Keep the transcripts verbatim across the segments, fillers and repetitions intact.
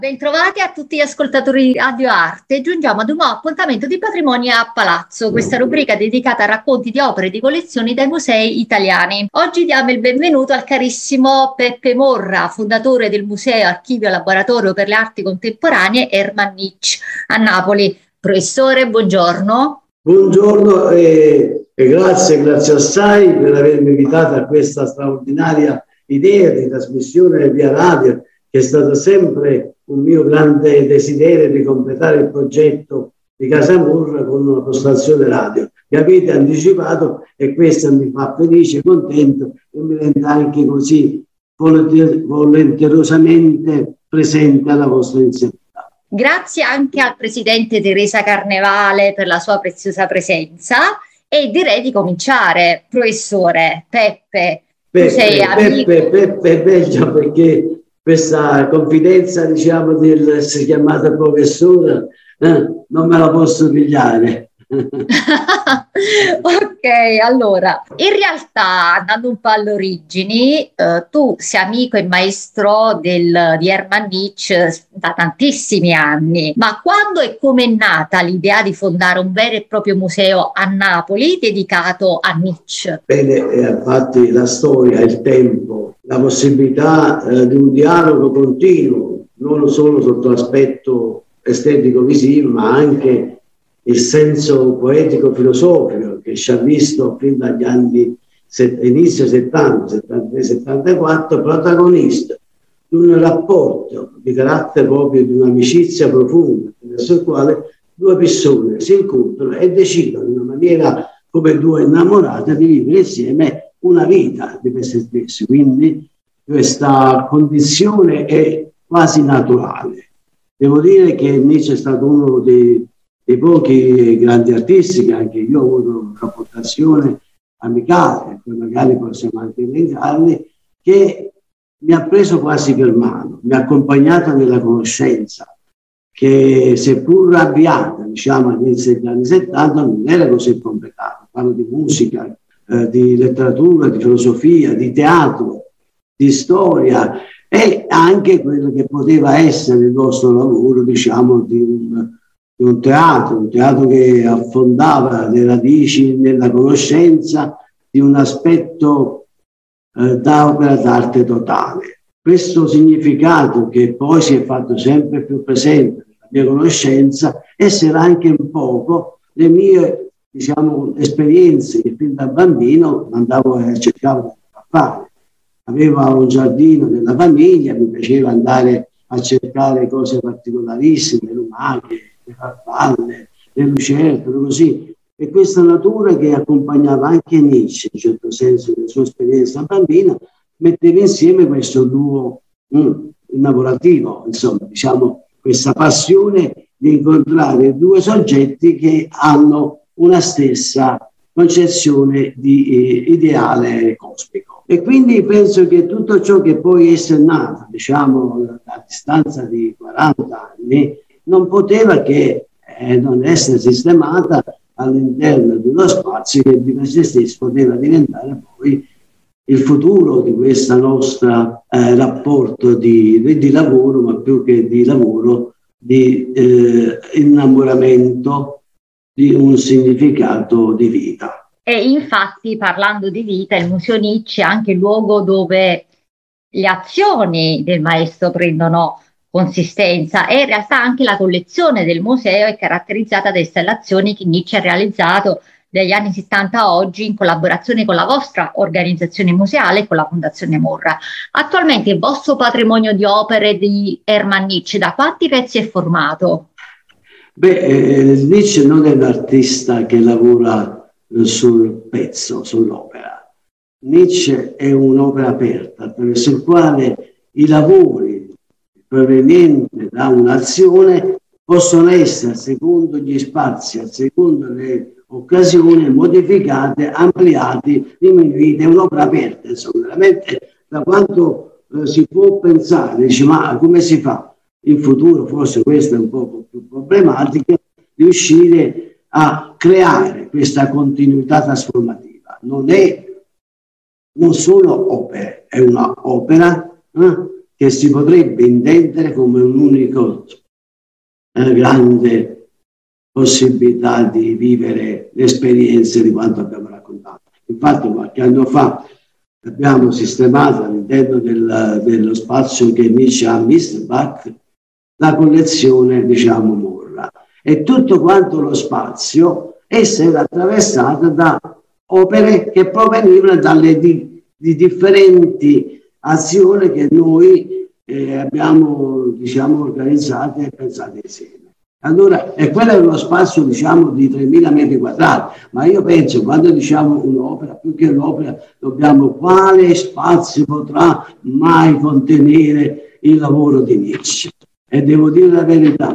Bentrovati a tutti gli ascoltatori di Radio Arte. Giungiamo ad un nuovo appuntamento di Patrimonio a Palazzo, questa rubrica dedicata a racconti di opere e di collezioni dai musei italiani. Oggi diamo il benvenuto al carissimo Peppe Morra, fondatore del Museo Archivio Laboratorio per le Arti Contemporanee Hermann Nitsch a Napoli. Professore, buongiorno. Buongiorno e, e grazie, grazie assai per avermi invitato a questa straordinaria idea di trasmissione via radio, che è stato sempre un mio grande desiderio di completare il progetto di Casa Morra con una postazione radio. Mi avete anticipato e questo mi fa felice, contento e mi rende anche così volenterosamente presente alla vostra iniziativa. Grazie anche al presidente Teresa Carnevale per la sua preziosa presenza e direi di cominciare. Professore Peppe, Peppe, tu sei amico. Peppe, Peppe è meglio perché questa confidenza, diciamo, di essere chiamata professore, eh, non me la posso pigliare. Ok, allora, in realtà, andando un po' alle origini, eh, tu sei amico e maestro del, di Hermann Nitsch da tantissimi anni, ma quando e come è nata l'idea di fondare un vero e proprio museo a Napoli dedicato a Nitsch? Bene, eh, infatti la storia, il tempo, la possibilità eh, di un dialogo continuo, non solo sotto l'aspetto estetico-visivo, ma anche il senso poetico-filosofico che ci ha visto fin dagli anni inizio settanta, settantatré settantaquattro protagonista di un rapporto di carattere proprio di un'amicizia profonda, verso il quale due persone si incontrano e decidono in una maniera come due innamorate di vivere insieme una vita di per se stessi. Quindi questa condizione è quasi naturale. Devo dire che Nietzsche è stato uno dei dei pochi grandi artisti che anche io ho avuto una rapportazione amicale, poi magari possiamo anche elencarli, che mi ha preso quasi per mano, mi ha accompagnato nella conoscenza, che seppur avviata, diciamo, all'inizio degli anni settanta, non era così completata. Parlo di musica, eh, di letteratura, di filosofia, di teatro, di storia e anche quello che poteva essere il nostro lavoro, diciamo, di un un teatro, un teatro che affondava le radici nella conoscenza di un aspetto eh, da opera d'arte totale. Questo significato, che poi si è fatto sempre più presente nella mia conoscenza, essere anche un poco le mie, diciamo, esperienze che fin da bambino andavo e cercavo di fare. Avevo un giardino della famiglia, mi piaceva andare a cercare cose particolarissime, lumache, le farfalle, le lucertole, così. E questa natura che accompagnava anche Nietzsche, in certo senso, nella sua esperienza bambina, metteva insieme questo duo mm, innamorativo, insomma, diciamo, questa passione di incontrare due soggetti che hanno una stessa concezione di eh, ideale cosmico. E quindi penso che tutto ciò che poi è nato, diciamo, a distanza di quaranta anni, non poteva che eh, non essere sistemata all'interno di uno spazio che di per sé stesso poteva diventare poi il futuro di questo nostro eh, rapporto di, di lavoro, ma più che di lavoro, di eh, innamoramento di un significato di vita. E infatti, parlando di vita, il Museo Nitsch è anche il luogo dove le azioni del maestro prendono consistenza e in realtà anche la collezione del museo è caratterizzata da installazioni che Nitsch ha realizzato dagli anni settanta a oggi in collaborazione con la vostra organizzazione museale e con la Fondazione Morra. Attualmente il vostro patrimonio di opere di Hermann Nitsch da quanti pezzi è formato? Beh, eh, Nitsch non è un artista che lavora eh, sul pezzo, sull'opera. Nitsch è un'opera aperta attraverso il quale i lavori provenienti da un'azione possono essere, secondo gli spazi, secondo le occasioni, modificate, ampliate, diminuite. È un'opera aperta, insomma, veramente da quanto eh, si può pensare, dice, ma come si fa in futuro, forse questo è un po' più problematico, riuscire a creare questa continuità trasformativa. Non è, non sono opere, è una opera eh, che si potrebbe intendere come un unico eh, grande possibilità di vivere le esperienze di quanto abbiamo raccontato. Infatti qualche anno fa abbiamo sistemato all'interno del, dello spazio che Nietzsche ha a Misterbach la collezione, diciamo, Morra, e tutto quanto lo spazio essere attraversato da opere che provenivano dalle di, di differenti azioni che noi eh, abbiamo, diciamo, organizzate e pensate insieme. Allora, e quello è uno spazio, diciamo, di tremila metri quadrati, ma io penso, quando diciamo un'opera, più che un'opera, dobbiamo, quale spazio potrà mai contenere il lavoro di Nietzsche? E devo dire la verità,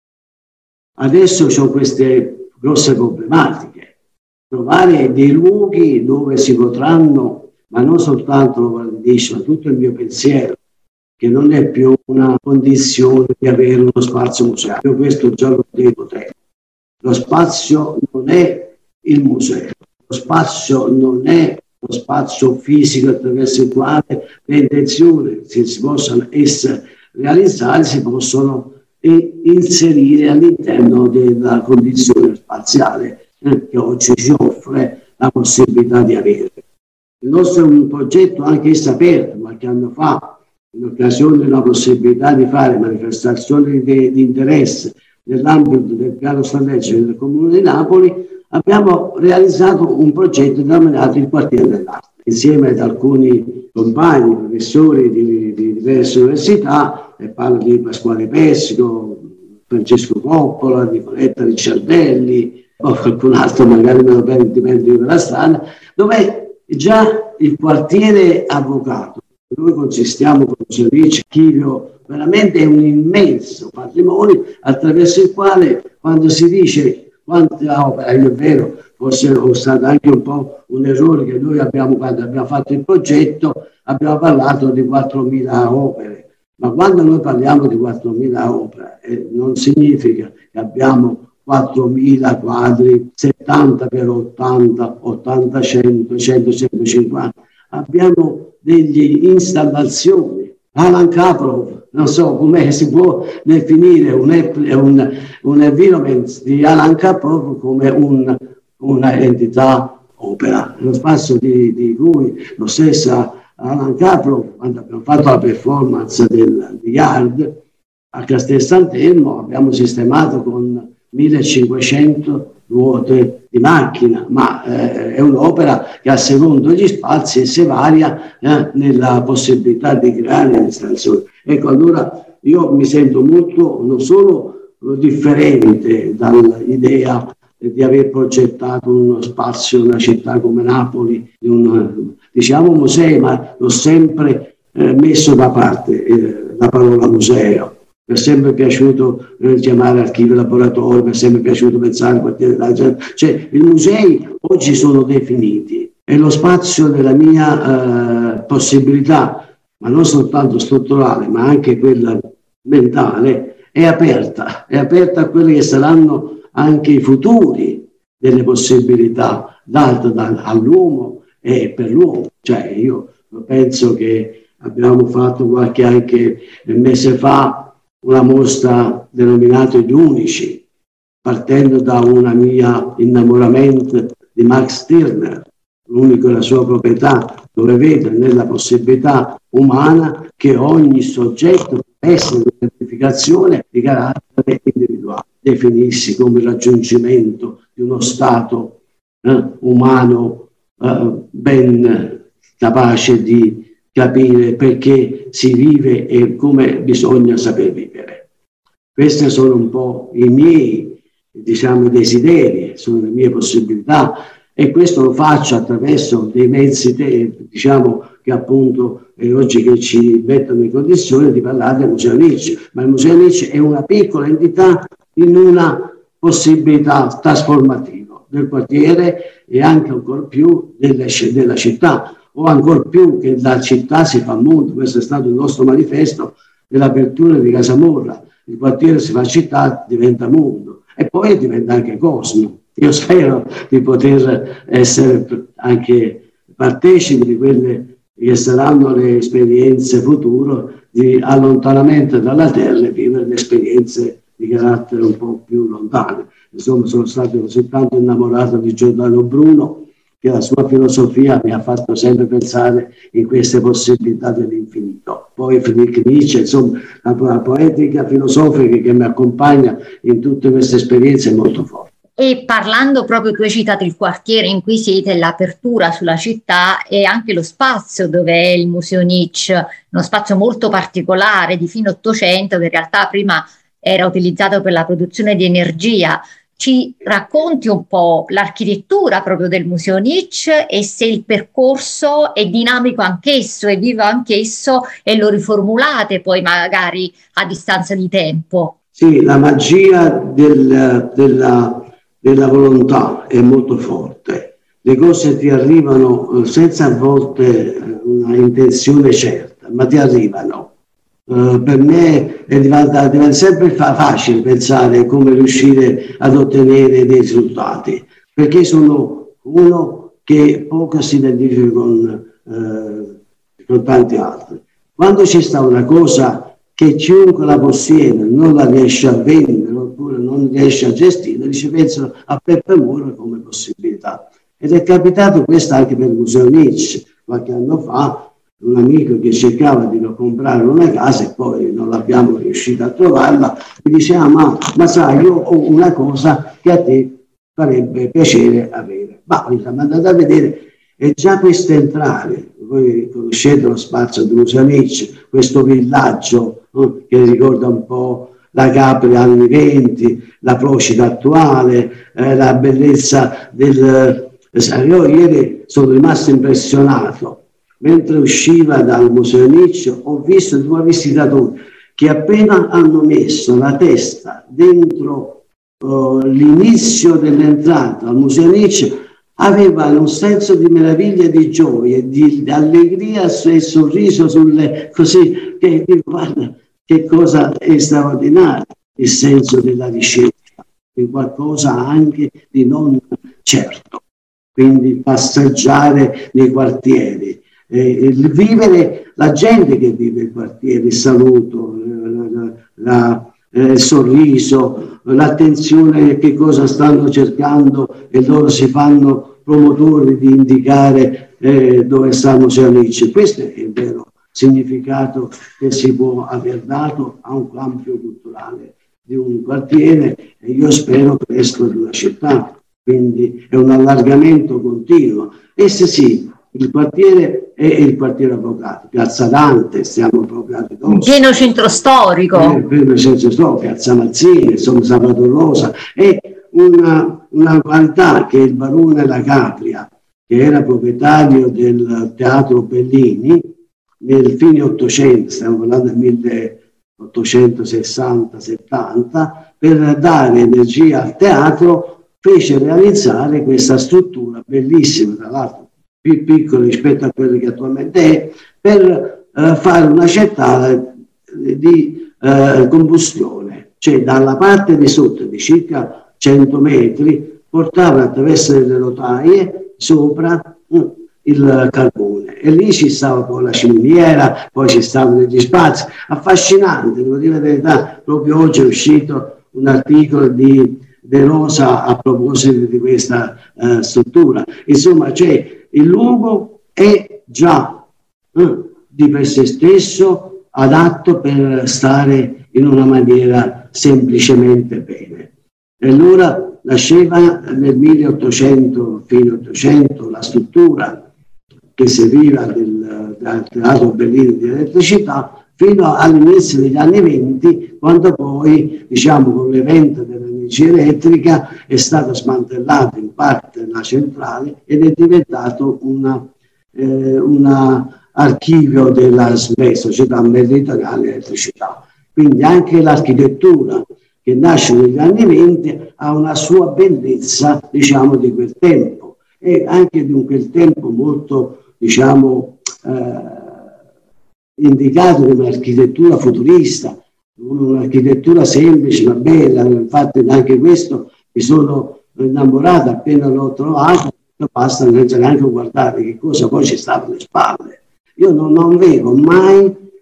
adesso ho queste grosse problematiche, trovare dei luoghi dove si potranno, ma non soltanto lo Nietzsche, ma tutto il mio pensiero, che non è più una condizione di avere uno spazio museale. Io questo già lo dico te. Lo spazio non è il museo, lo spazio non è lo spazio fisico attraverso il quale le intenzioni, se si possono essere realizzate, si possono inserire all'interno della condizione spaziale eh, che oggi ci offre la possibilità di avere. Il nostro è un progetto anche esso aperto, qualche anno fa, in occasione della possibilità di fare manifestazioni di, di interesse nell'ambito del piano strategico del Comune di Napoli, abbiamo realizzato un progetto denominato il Quartiere dell'Arte, insieme ad alcuni compagni, professori di, di diverse università, e parlo di Pasquale Pessico, Francesco Coppola, Nicoletta Ricciardelli, o qualcun altro magari me lo dimentico per la strada, dove già il quartiere avvocato, noi consistiamo con Giannici, Chivio, veramente è un immenso patrimonio attraverso il quale, quando si dice quanta opera, è vero, forse è stato anche un po' un errore che noi abbiamo, quando abbiamo fatto il progetto, abbiamo parlato di quattromila opere, ma quando noi parliamo di quattromila opere eh, non significa che abbiamo quattromila quadri, settanta per ottanta, ottanta, cento, cento, centocinquanta, abbiamo delle installazioni. Alan Kaprov, non so come si può definire un, un, un environment di Alan Kaprov come un, una entità opera. Lo spazio di, di cui lo stesso Alan Kaprov, quando abbiamo fatto la performance del, di Yard a Castel Sant'Elmo, abbiamo sistemato con millecinquecento ruote di macchina, ma eh, è un'opera che a secondo gli spazi si varia eh, nella possibilità di creare l'installazione. Ecco, allora io mi sento molto, non solo differente dall'idea di aver progettato uno spazio, una città come Napoli, un, diciamo museo, ma l'ho sempre eh, messo da parte eh, la parola museo. Mi è sempre piaciuto eh, chiamare archivio laboratorio, mi è sempre piaciuto pensare al quartiere della gente. Cioè, i musei oggi sono definiti e lo spazio della mia eh, possibilità, ma non soltanto strutturale, ma anche quella mentale, è aperta, è aperta a quelli che saranno anche i futuri delle possibilità date da, all'uomo e per l'uomo. Cioè, io penso che abbiamo fatto qualche anche mese fa una mostra denominata Gli Unici, partendo da una mia innamoramento di Max Stirner, l'unico è la sua proprietà, dove vede nella possibilità umana che ogni soggetto può essere un'identificazione di carattere individuale, definirsi come il raggiungimento di uno stato eh, umano eh, ben capace di capire perché si vive e come bisogna saper vivere. Questi sono un po' i miei, diciamo, desideri, sono le mie possibilità, e questo lo faccio attraverso dei mezzi, te, diciamo, che appunto è oggi che ci mettono in condizione di parlare del Museo Nietzsche, ma il Museo Nietzsche è una piccola entità in una possibilità trasformativa del quartiere e anche ancora più delle, della città, o ancora più che da città si fa mondo. Questo è stato il nostro manifesto dell'apertura di Casa Morra. Il quartiere si fa città, diventa mondo e poi diventa anche cosmo. Io spero di poter essere anche partecipi di quelle che saranno le esperienze future di allontanamento dalla terra e vivere le esperienze di carattere un po' più lontane. Insomma, sono stato così tanto innamorato di Giordano Bruno che la sua filosofia mi ha fatto sempre pensare in queste possibilità dell'infinito. Poi Friedrich Nietzsche, insomma, la, la poetica filosofica che mi accompagna in tutte queste esperienze è molto forte. E parlando proprio, tu hai citato il quartiere in cui siete, l'apertura sulla città e anche lo spazio dove è il Museo Nietzsche, uno spazio molto particolare di fine Ottocento che in realtà prima era utilizzato per la produzione di energia. Ci racconti un po' l'architettura proprio del Museo Nietzsche e se il percorso è dinamico anch'esso, è vivo anch'esso e lo riformulate poi magari a distanza di tempo? Sì, la magia del, della della volontà è molto forte, le cose ti arrivano senza a volte una intenzione certa, ma ti arrivano. Uh, per me è diventa, diventa sempre fa- facile pensare come riuscire ad ottenere dei risultati, perché sono uno che poco si identifica con, uh, con tanti altri. Quando ci sta una cosa che chiunque la possiede non la riesce a vendere oppure non riesce a gestire, ci pensano a Peppe Muro come possibilità. Ed è capitato questo anche per il Museo Nietzsche. Qualche anno fa un amico che cercava di comprare una casa e poi non l'abbiamo riuscito a trovarla, mi diceva ma, ma sai, io ho una cosa che a te farebbe piacere avere. Ma mi sono andato a vedere, e già questo entrare, voi conoscete lo spazio del Museo Nietzsche, questo villaggio eh, che ricorda un po' la Capri anni venti, la Procida attuale, eh, la bellezza del... Eh, io ieri sono rimasto impressionato, mentre usciva dal Museo Nietzsche ho visto due visitatori che appena hanno messo la testa dentro uh, l'inizio dell'entrata al Museo Nietzsche avevano un senso di meraviglia, di gioia, di, di allegria e sorriso sulle così che dico, guarda che cosa è straordinaria, il senso della ricerca, in qualcosa anche di non certo. Quindi passeggiare nei quartieri, eh, il vivere, la gente che vive i quartieri, il saluto, la, la, eh, il sorriso, l'attenzione che cosa stanno cercando e loro si fanno promotori di indicare eh, dove sta il Museo Nietzsche. Questo è il vero significato che si può aver dato a un ampio culturale di un quartiere e io spero presto di una città. Quindi è un allargamento continuo. E se sì, il quartiere è il quartiere Avvocato, Piazza Dante, stiamo proprio a ridosso. In pieno centro storico. In pieno centro storico, Piazza Mazzini, insomma Sabato Rosa. È una, una qualità che il barone La Capria, che era proprietario del Teatro Bellini, nel fine Ottocento, stiamo parlando del milleottocentosessanta settanta, per dare energia al teatro, fece realizzare questa struttura bellissima, tra l'altro più piccola rispetto a quella che attualmente è, per eh, fare una centrale di eh, combustione, cioè dalla parte di sotto di circa cento metri portava attraverso delle rotaie sopra mm, il carbone e lì ci stava poi la ciminiera, poi ci stavano degli spazi affascinanti, devo dire la verità. Proprio oggi è uscito un articolo di De Rosa a proposito di questa uh, struttura. Insomma, cioè, il luogo è già uh, di per sé stesso adatto per stare in una maniera semplicemente bene. E allora nasceva nel milleottocento, fine ottocento, la struttura che serviva del, del Teatro Bellini di Elettricità fino all'inizio degli anni venti, quando poi, diciamo, con l'evento dell'energia elettrica è stata smantellata in parte la centrale ed è diventato una, eh, una archivio della S M E, Società Meridionale di Elettricità. Quindi anche l'architettura che nasce negli anni venti ha una sua bellezza, diciamo, di quel tempo e anche di quel tempo molto, diciamo, eh, indicato come un'architettura futurista, un'architettura semplice ma bella. Infatti anche questo mi sono innamorato appena l'ho trovato, basta neanche guardare che cosa poi ci stava alle spalle. Io non, non vedo mai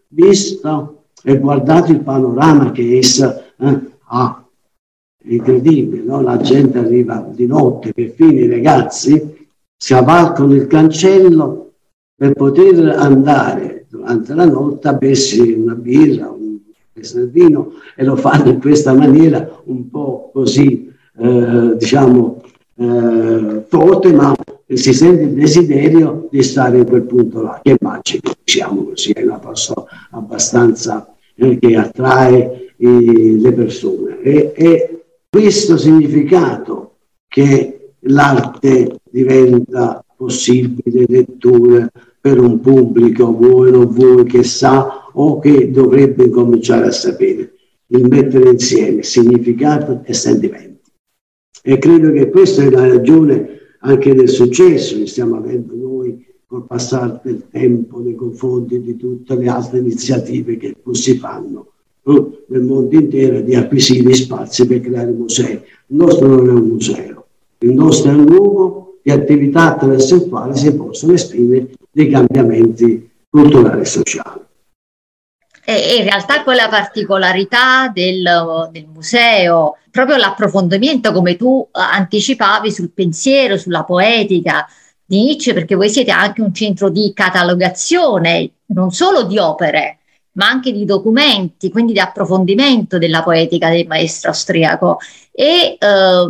visto e guardato il panorama che essa eh, ha. Incredibile, no? La gente arriva di notte, perfino i ragazzi scavalcano il cancello per poter andare durante la notte a bersi una birra, un vino, e lo fanno in questa maniera un po' così, eh, diciamo, eh, forte, ma si sente il desiderio di stare in quel punto là, che magico, diciamo così, è una cosa abbastanza eh, che attrae eh, le persone. E, e questo significato che l'arte diventa possibile lettura per un pubblico, vuoi o non vuoi, che sa o che dovrebbe cominciare a sapere, il mettere insieme significato e sentimenti. E credo che questa è la ragione anche del successo che stiamo avendo noi col passare del tempo nei confronti di tutte le altre iniziative che si fanno nel mondo intero, di acquisire spazi per creare musei. Il nostro non è un museo, il nostro è un luogo di attività attraverso il quale si possono esprimere dei cambiamenti culturali e sociali. E in realtà quella particolarità del, del museo, proprio l'approfondimento, come tu anticipavi, sul pensiero, sulla poetica di Nietzsche, perché voi siete anche un centro di catalogazione, non solo di opere, ma anche di documenti, quindi di approfondimento della poetica del maestro austriaco. E eh,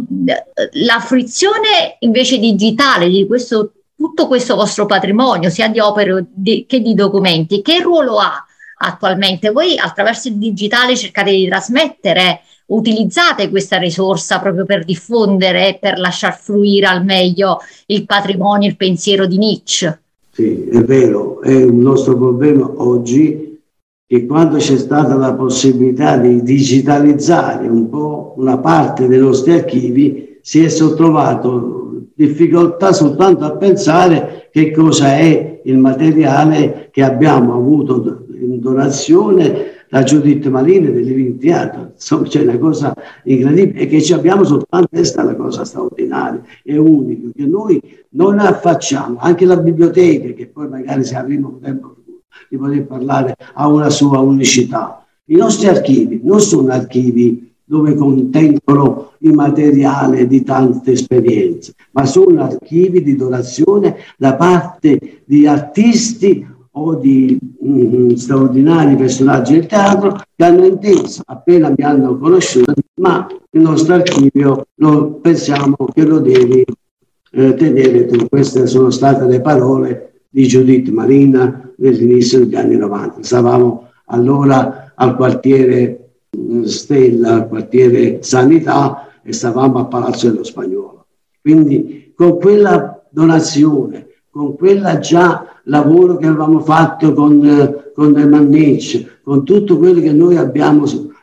la fruizione invece digitale di questo, tutto questo vostro patrimonio, sia di opere di, che di documenti, che ruolo ha attualmente? Voi attraverso il digitale cercate di trasmettere, utilizzate questa risorsa proprio per diffondere, per lasciar fluire al meglio il patrimonio, il pensiero di Nietzsche? Sì, è vero, è un nostro problema oggi che quando c'è stata la possibilità di digitalizzare un po' una parte dei nostri archivi, si è trovato difficoltà soltanto a pensare che cosa è il materiale che abbiamo avuto in donazione da Judith Malina del Living Theatre. Insomma, c'è una cosa incredibile e che ci abbiamo soltanto. Questa è una cosa straordinaria e unica che noi non affacciamo. Anche la biblioteca, che poi magari se avremo un tempo di poter parlare, ha una sua unicità. I nostri archivi non sono archivi dove contengono il materiale di tante esperienze, ma sono archivi di donazione da parte di artisti o di mm, straordinari personaggi del teatro che hanno inteso, appena mi hanno conosciuto, ma il nostro archivio lo, pensiamo che lo devi eh, tenere tu. Queste sono state le parole di Judith Malina nell'inizio degli anni novanta. Stavamo allora al quartiere Stella, al quartiere Sanità, e stavamo a Palazzo dello Spagnolo. Quindi con quella donazione, con quella già lavoro che avevamo fatto con, con Mannich, con tutto quello che noi abbiamo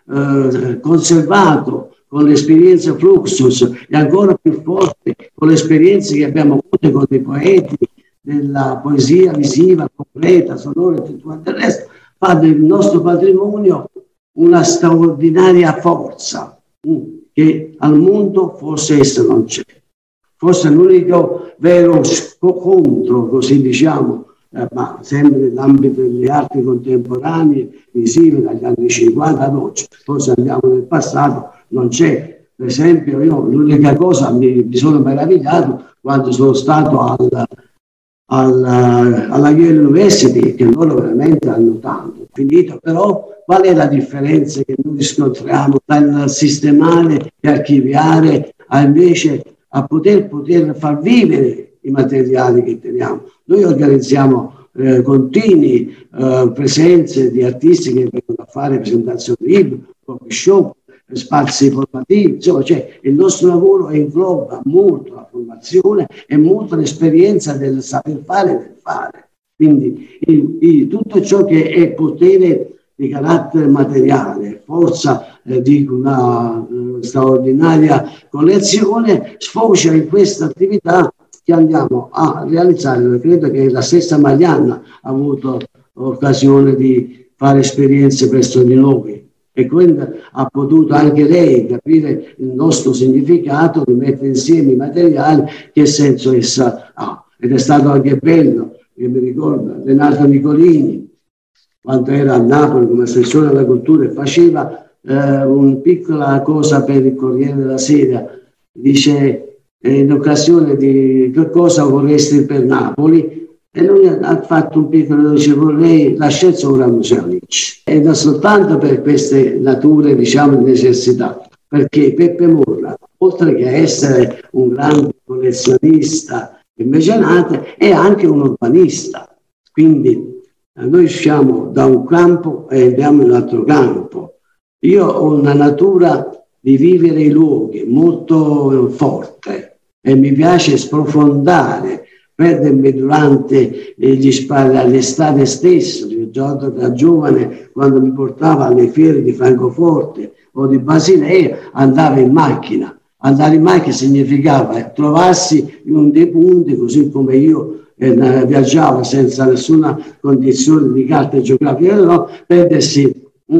eh, conservato, con l'esperienza Fluxus e ancora più forte con le esperienze che abbiamo avuto con i poeti della poesia visiva, concreta, sonora e tutto il resto, fa del nostro patrimonio una straordinaria forza che al mondo forse essa non c'è. Forse l'unico vero contro, così diciamo, eh, ma sempre nell'ambito delle arti contemporanee, visive dagli anni cinquanta ad oggi, forse andiamo nel passato, non c'è. Per esempio, io l'unica cosa mi, mi sono meravigliato quando sono stato al alla, alla Yale University, che loro veramente hanno tanto finito, però qual è la differenza che noi riscontriamo dal sistemare e archiviare a invece a poter, poter far vivere i materiali che teniamo? Noi organizziamo eh, continui eh, presenze di artisti che vengono a fare presentazioni libri, coffee shop, spazi formativi, insomma, cioè, il nostro lavoro ingloba molto la formazione e molto l'esperienza del saper fare e del fare. Quindi il, il, tutto ciò che è potere di carattere materiale, forza eh, di una eh, straordinaria collezione, sfocia in questa attività che andiamo a realizzare. Credo che la stessa Marianna ha avuto occasione di fare esperienze presso di noi e quindi ha potuto anche lei capire il nostro significato di mettere insieme i materiali, che senso essa ha. Ed è stato anche bello, io mi ricordo Renato Nicolini, quando era a Napoli come assessore alla cultura, e faceva eh, una piccola cosa per il Corriere della Sera, dice eh, in occasione di che cosa vorresti per Napoli, e lui ha fatto un piccolo, dice vorrei la scienza ora museo Nietzsche, e non soltanto per queste nature, diciamo, di necessità, perché Peppe Morra, oltre che essere un grande collezionista e mecenate, è anche un urbanista, quindi noi usciamo da un campo e andiamo in un altro campo. Io ho una natura di vivere i luoghi molto forte e mi piace sprofondare, perdermi durante gli spari l'estate stesso. Io già da giovane, quando mi portava alle fiere di Francoforte o di Basilea, andavo in macchina. Andare in macchina significava trovarsi in un dei punti, così come io eh, viaggiavo senza nessuna condizione di carta geografica, no, perdersi mh,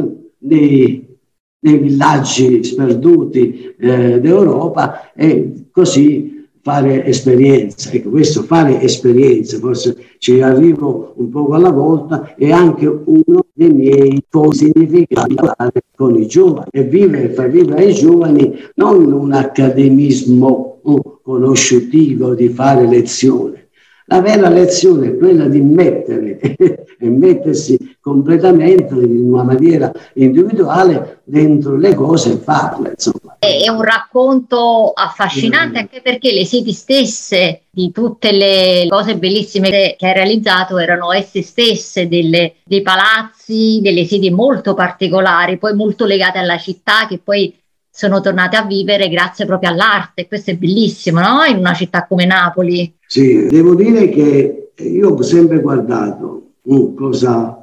nei, nei villaggi sperduti eh, d'Europa e così fare esperienza. Ecco, questo fare esperienze, forse ci arrivo un po' alla volta, è anche uno dei miei significati con i giovani, e vivere, far vivere ai giovani non un accademismo uh, conoscitivo di fare lezione. La vera lezione è quella di mettere e mettersi completamente in una maniera individuale dentro le cose e farle, insomma. È un racconto affascinante, anche perché le sedi stesse di tutte le cose bellissime che hai realizzato erano esse stesse delle, dei palazzi, delle sedi molto particolari, poi molto legate alla città, che poi sono tornate a vivere grazie proprio all'arte. Questo è bellissimo, no? In una città come Napoli. Sì, devo dire che io ho sempre guardato uh, cosa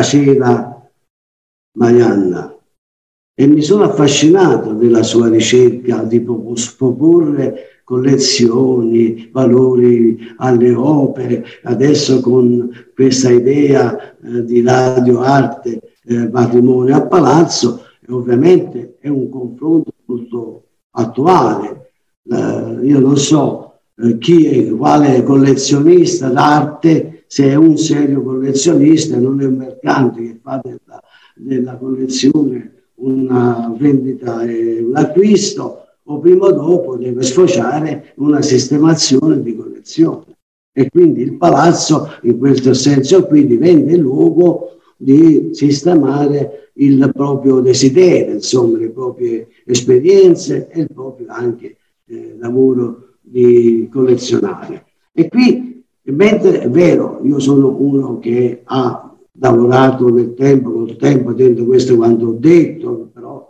faceva Marianna e mi sono affascinato della sua ricerca di proporre collezioni, valori alle opere, adesso con questa idea eh, di Radio Arte eh, Patrimonio a Palazzo. Ovviamente è un confronto molto attuale. Eh, io non so eh, chi è quale collezionista d'arte, se è un serio collezionista, non è un mercante che fa della, della collezione una vendita e un acquisto, o prima o dopo deve sfociare una sistemazione di collezione. E quindi il palazzo in questo senso qui diventa il luogo di sistemare il proprio desiderio, insomma, le proprie esperienze e il proprio anche eh, lavoro di collezionare. E qui, mentre è vero, io sono uno che ha lavorato nel tempo, col tempo, dentro questo quanto ho detto, però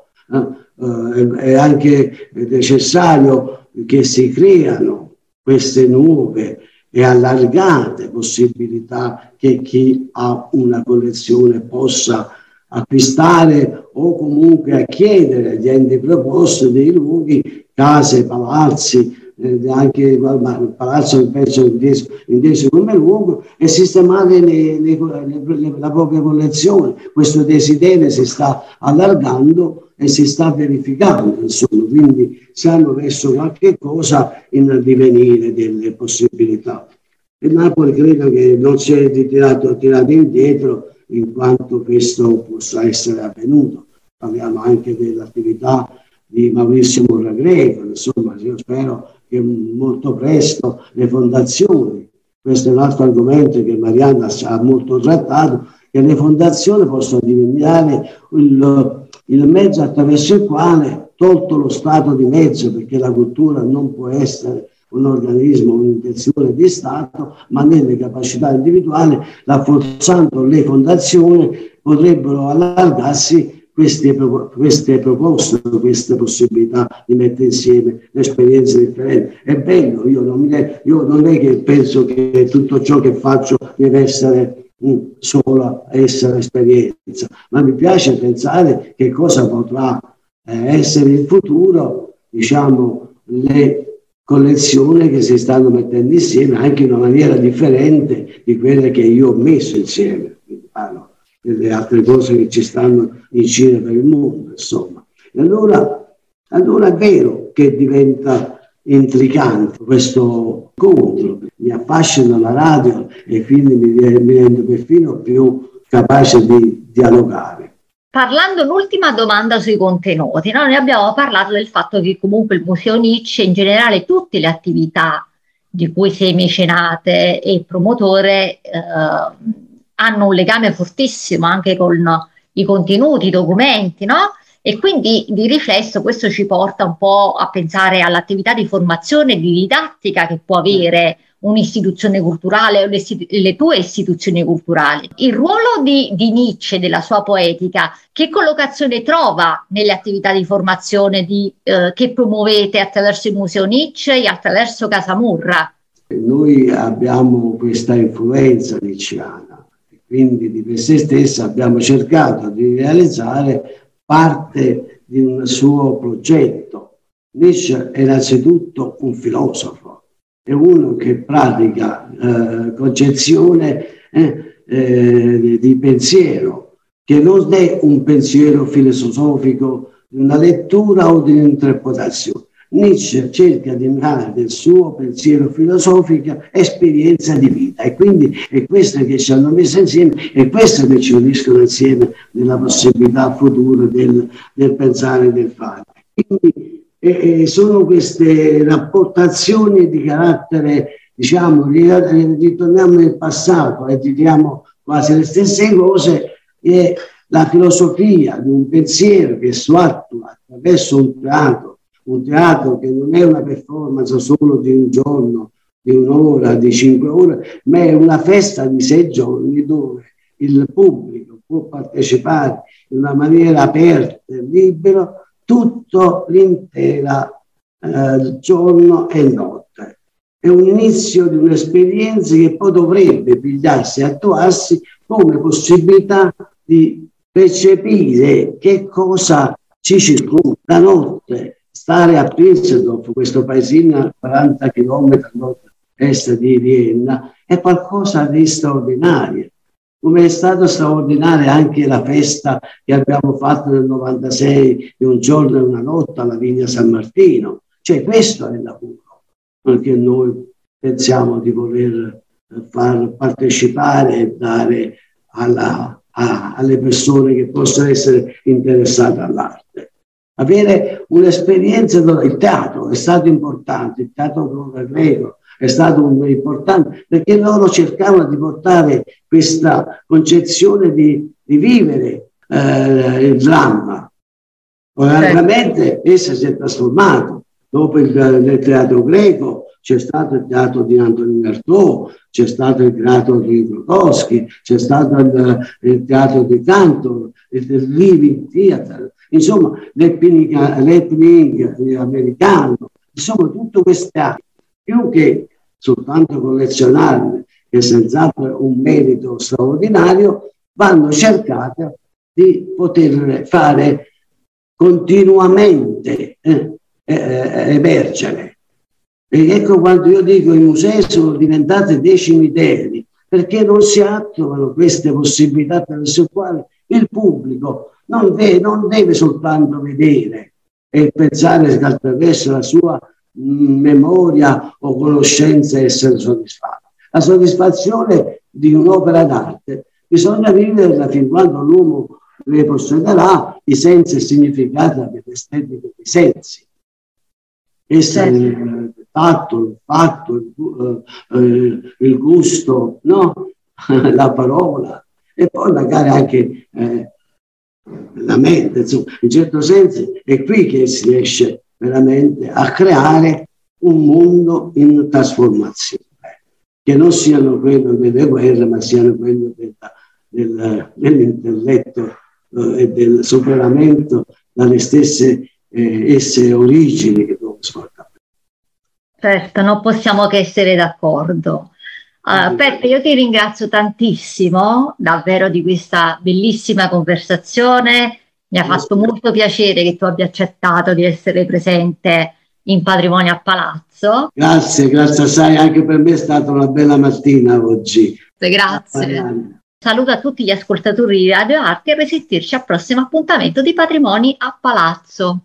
eh, è anche necessario che si creano queste nuove e allargate possibilità che chi ha una collezione possa acquistare o comunque a chiedere agli enti preposti dei luoghi, case, palazzi, eh, anche il palazzo penso inteso, inteso come luogo, e sistemare le, le, le, le, la propria collezione. Questo desiderio si sta allargando e si sta verificando, insomma, quindi siamo verso qualche cosa in divenire delle possibilità. E Napoli credo che non si è tirato, tirato indietro in quanto questo possa essere avvenuto. Parliamo anche dell'attività di Maurizio Morragreco, insomma, io spero che molto presto le fondazioni, questo è un altro argomento che Marianna ha molto trattato, che le fondazioni possano diventare il, il mezzo attraverso il quale, tolto lo Stato di mezzo, perché la cultura non può essere un organismo, un'intenzione di Stato, ma nelle capacità individuali, rafforzando le fondazioni, potrebbero allargarsi queste, queste proposte, queste possibilità di mettere insieme le esperienze differenti. È bello, io non, mi, io non è che penso che tutto ciò che faccio deve essere mm, solo essere esperienza, ma mi piace pensare che cosa potrà eh, essere in futuro, diciamo, le collezioni che si stanno mettendo insieme anche in una maniera differente di quelle che io ho messo insieme. Quindi parlo delle altre cose che ci stanno in giro per il mondo, insomma. E allora, allora è vero che diventa intricante questo incontro. Mi affascina la radio e quindi mi, mi rendo perfino più capace di dialogare. Parlando l'ultima domanda sui contenuti, no? Noi abbiamo parlato del fatto che comunque il Museo Nietzsche, in generale tutte le attività di cui sei mecenate e promotore, eh, hanno un legame fortissimo anche con i contenuti, i documenti, no? E quindi di riflesso questo ci porta un po' a pensare all'attività di formazione e di didattica che può avere un'istituzione culturale o le, le tue istituzioni culturali. Il ruolo di, di Nietzsche, della sua poetica, che collocazione trova nelle attività di formazione di, eh, che promuovete attraverso il Museo Nietzsche e attraverso Casa Murra? Noi abbiamo questa influenza nietzscheana, quindi di per sé stessa abbiamo cercato di realizzare parte di un suo progetto. Nietzsche è innanzitutto un filosofo, è uno che pratica eh, concezione eh, eh, di pensiero, che non è un pensiero filosofico di una lettura o di un'interpretazione. Nietzsche cerca di dare del suo pensiero filosofico esperienza di vita, e quindi è questo che ci hanno messo insieme, e questo che ci uniscono insieme nella possibilità futura del, del pensare e del fare. Quindi, E, e sono queste rapportazioni di carattere, diciamo, ritorniamo nel passato e diciamo quasi le stesse cose, e la filosofia di un pensiero che si attua attraverso un teatro, un teatro che non è una performance solo di un giorno, di un'ora, di cinque ore, ma è una festa di sei giorni dove il pubblico può partecipare in una maniera aperta e libera tutto l'intera eh, giorno e notte. È un inizio di un'esperienza che poi dovrebbe pigliarsi e attuarsi come possibilità di percepire che cosa ci circonda. La notte, stare a Pilsendorf, questo paesino a quaranta chilometri a nord-est di Vienna, è qualcosa di straordinario. Come è stato straordinaria anche la festa che abbiamo fatto nel novantasei di un giorno e una notte alla Vigna San Martino. Cioè questo è il lavoro che noi pensiamo di voler far partecipare e dare alla, a, alle persone che possono essere interessate all'arte. Avere un'esperienza, il teatro è stato importante, il teatro greco è stato un importante, perché loro cercavano di portare questa concezione di, di vivere eh, il dramma. Ovviamente essa si è trasformata. Dopo il, il teatro greco c'è stato il teatro di Antonin Artaud, c'è stato il teatro di Grotowski, c'è stato il, il teatro di Cantor, il, il Living Theatre, insomma l'happening americano, insomma tutto questo teatro. Più che soltanto collezionarne, che senz'altro è un merito straordinario, vanno cercate di poter fare continuamente eh, eh, emergere. E ecco quando io dico i musei sono diventati dei cimiteri, perché non si attuano queste possibilità attraverso le quali il pubblico non deve, non deve soltanto vedere e pensare che attraverso la sua memoria o conoscenza essere soddisfatto. La soddisfazione di un'opera d'arte bisogna viverla fin quando l'uomo ne possederà i sensi e significati dell'estetica dei sensi. Essa è il tatto, il fatto, il, eh, il gusto, no? La parola, e poi magari anche eh, la mente, insomma, in certo senso è qui che si riesce veramente a creare un mondo in trasformazione, che non siano quello delle guerre, ma siano quello della, del, dell'intelletto eh, e del superamento dalle stesse eh, esse origini che dobbiamo sfruttare. Certo, non possiamo che essere d'accordo. Uh, Peppe, io ti ringrazio tantissimo davvero di questa bellissima conversazione. Mi ha fatto molto piacere che tu abbia accettato di essere presente in Patrimonio a Palazzo. Grazie, grazie assai, anche per me è stata una bella mattina oggi. Grazie. Saluto a tutti gli ascoltatori di Radio Arte e a risentirci al prossimo appuntamento di Patrimoni a Palazzo.